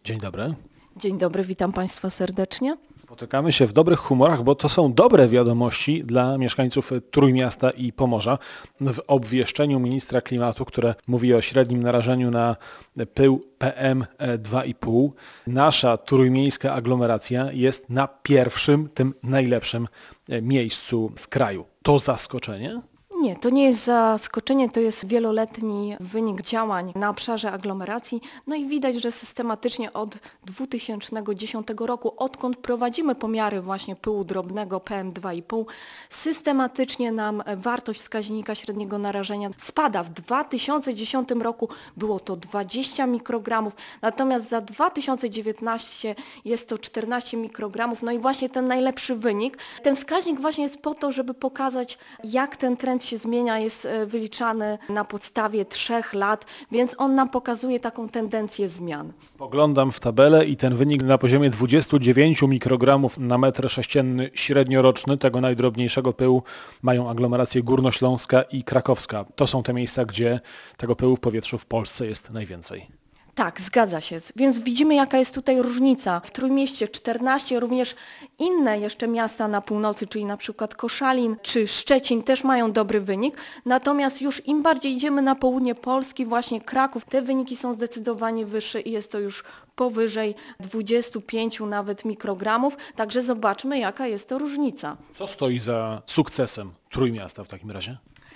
Dzień dobry. Dzień dobry, witam Państwa serdecznie. Spotykamy się w dobrych humorach, bo to są dobre wiadomości dla mieszkańców Trójmiasta i Pomorza. W obwieszczeniu ministra klimatu, które mówi o średnim narażeniu na pył PM2,5, nasza trójmiejska aglomeracja jest na pierwszym, tym najlepszym miejscu w kraju. To zaskoczenie? Nie, to nie jest zaskoczenie, to jest wieloletni wynik działań na obszarze aglomeracji. No i widać, że systematycznie od 2010 roku, odkąd prowadzimy pomiary właśnie pyłu drobnego PM2,5, systematycznie nam wartość wskaźnika średniego narażenia spada. W 2010 roku było to 20 mikrogramów, natomiast za 2019 jest to 14 mikrogramów. No i właśnie ten najlepszy wynik. Ten wskaźnik właśnie jest po to, żeby pokazać, jak ten trend się zmienia, jest wyliczany na podstawie 3 lat, więc on nam pokazuje taką tendencję zmian. Spoglądam w tabelę i ten wynik na poziomie 29 mikrogramów na metr sześcienny średnioroczny tego najdrobniejszego pyłu mają aglomeracje górnośląska i krakowska. To są te miejsca, gdzie tego pyłu w powietrzu w Polsce jest najwięcej. Tak, zgadza się. Więc widzimy, jaka jest tutaj różnica. W Trójmieście 14, również inne jeszcze miasta na północy, czyli na przykład Koszalin czy Szczecin też mają dobry wynik. Natomiast już im bardziej idziemy na południe Polski, właśnie Kraków, te wyniki są zdecydowanie wyższe i jest to już powyżej 25 nawet mikrogramów. Także zobaczmy, jaka jest to różnica. Co stoi za sukcesem Trójmiasta w takim razie?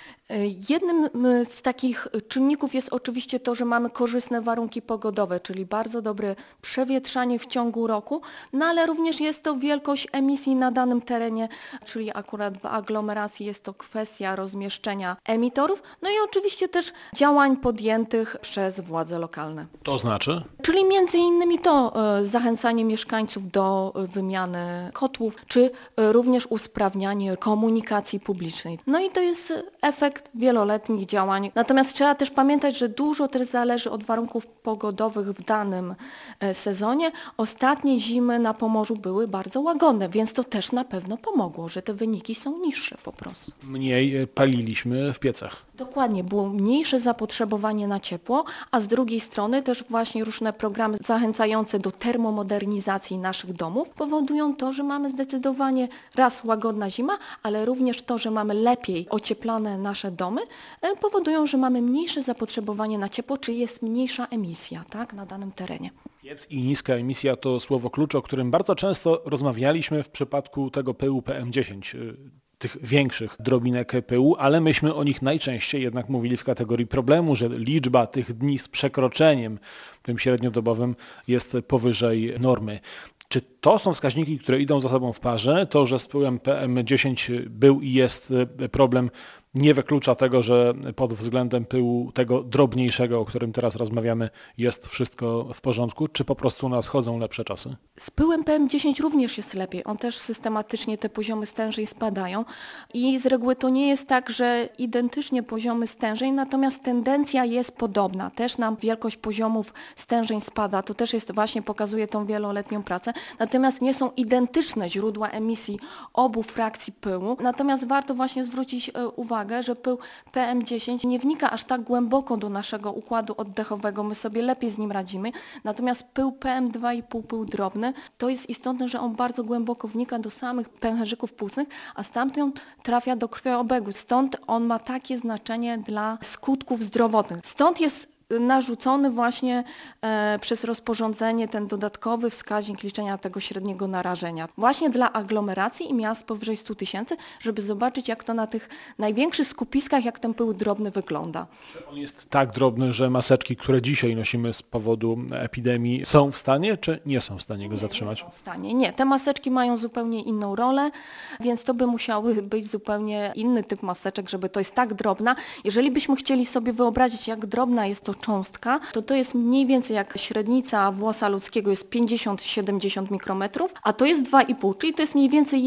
Jednym z takich czynników jest oczywiście to, że mamy korzystne warunki pogodowe, czyli bardzo dobre przewietrzanie w ciągu roku, no ale również jest to wielkość emisji na danym terenie, czyli akurat w aglomeracji jest to kwestia rozmieszczenia emitorów, no i oczywiście też działań podjętych przez władze lokalne. To znaczy? Czyli między innymi to zachęcanie mieszkańców do wymiany kotłów, czy również usprawnianie komunikacji publicznej. No i to jest efekt wieloletnich działań. Natomiast trzeba też pamiętać, że dużo też zależy od warunków pogodowych w danym sezonie. Ostatnie zimy na Pomorzu były bardzo łagodne, więc to też na pewno pomogło, że te wyniki są niższe po prostu. Mniej paliliśmy w piecach. Dokładnie, było mniejsze zapotrzebowanie na ciepło, a z drugiej strony też właśnie różne programy zachęcające do termomodernizacji naszych domów powodują to, że mamy zdecydowanie raz łagodna zima, ale również to, że mamy lepiej ocieplane nasze domy, powodują, że mamy mniejsze zapotrzebowanie na ciepło, czy jest mniejsza emisja, tak, na danym terenie. Piec i niska emisja to słowo klucz, o którym bardzo często rozmawialiśmy w przypadku tego pyłu PM10. Tych większych drobinek pyłu, ale myśmy o nich najczęściej jednak mówili w kategorii problemu, że liczba tych dni z przekroczeniem tym średniodobowym jest powyżej normy. Czy to są wskaźniki, które idą za sobą w parze? To, że z pyłem PM10 był i jest problem, nie wyklucza tego, że pod względem pyłu tego drobniejszego, o którym teraz rozmawiamy, jest wszystko w porządku, czy po prostu nadchodzą lepsze czasy? Z pyłem PM10 również jest lepiej. On też systematycznie te poziomy stężeń spadają i z reguły to nie jest tak, że identycznie poziomy stężeń, natomiast tendencja jest podobna. Też nam wielkość poziomów stężeń spada. To też jest właśnie pokazuje tą wieloletnią pracę. Natomiast nie są identyczne źródła emisji obu frakcji pyłu. Natomiast warto właśnie zwrócić uwagę, że pył PM10 nie wnika aż tak głęboko do naszego układu oddechowego, my sobie lepiej z nim radzimy, natomiast pył PM2,5, pył drobny, to jest istotne, że on bardzo głęboko wnika do samych pęcherzyków płucnych, a stamtąd trafia do krwiobiegu, stąd on ma takie znaczenie dla skutków zdrowotnych. Stąd jest narzucony właśnie przez rozporządzenie ten dodatkowy wskaźnik liczenia tego średniego narażenia. Właśnie dla aglomeracji i miast powyżej 100 000, żeby zobaczyć, jak to na tych największych skupiskach, jak ten pył drobny wygląda. On jest tak drobny, że maseczki, które dzisiaj nosimy z powodu epidemii, są w stanie, czy nie są w stanie go zatrzymać? Nie są w stanie. Nie, te maseczki mają zupełnie inną rolę, więc to by musiały być zupełnie inny typ maseczek, żeby to jest tak drobna. Jeżeli byśmy chcieli sobie wyobrazić, jak drobna jest to cząstka, to jest mniej więcej jak średnica włosa ludzkiego jest 50-70 mikrometrów, a to jest 2,5, czyli to jest mniej więcej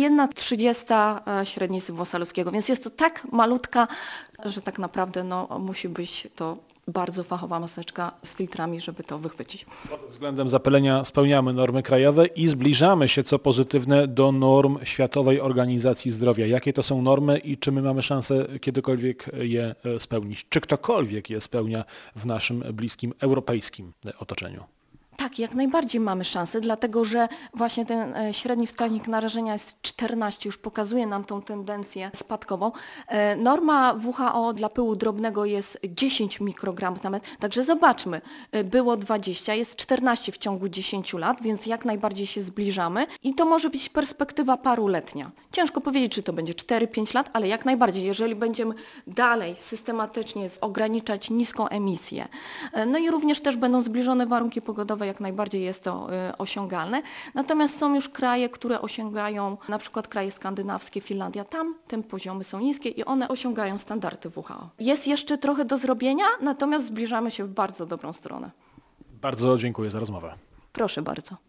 1/30 średnicy włosa ludzkiego, więc jest to tak malutka, że tak naprawdę musi być to bardzo fachowa maseczka z filtrami, żeby to wychwycić. Pod względem zapylenia spełniamy normy krajowe i zbliżamy się, co pozytywne, do norm Światowej Organizacji Zdrowia. Jakie to są normy i czy my mamy szansę kiedykolwiek je spełnić? Czy ktokolwiek je spełnia w naszym bliskim europejskim otoczeniu? Tak, jak najbardziej mamy szansę, dlatego że właśnie ten średni wskaźnik narażenia jest 14, już pokazuje nam tą tendencję spadkową. Norma WHO dla pyłu drobnego jest 10 mikrogramów na metr, także zobaczmy, było 20, jest 14 w ciągu 10 lat, więc jak najbardziej się zbliżamy i to może być perspektywa paruletnia. Ciężko powiedzieć, czy to będzie 4-5 lat, ale jak najbardziej, jeżeli będziemy dalej systematycznie ograniczać niską emisję, no i również też będą zbliżone warunki pogodowe, jak najbardziej jest to osiągalne. Natomiast są już kraje, które osiągają, na przykład kraje skandynawskie, Finlandia, tam te poziomy są niskie i one osiągają standardy WHO. Jest jeszcze trochę do zrobienia, natomiast zbliżamy się w bardzo dobrą stronę. Bardzo dziękuję za rozmowę. Proszę bardzo.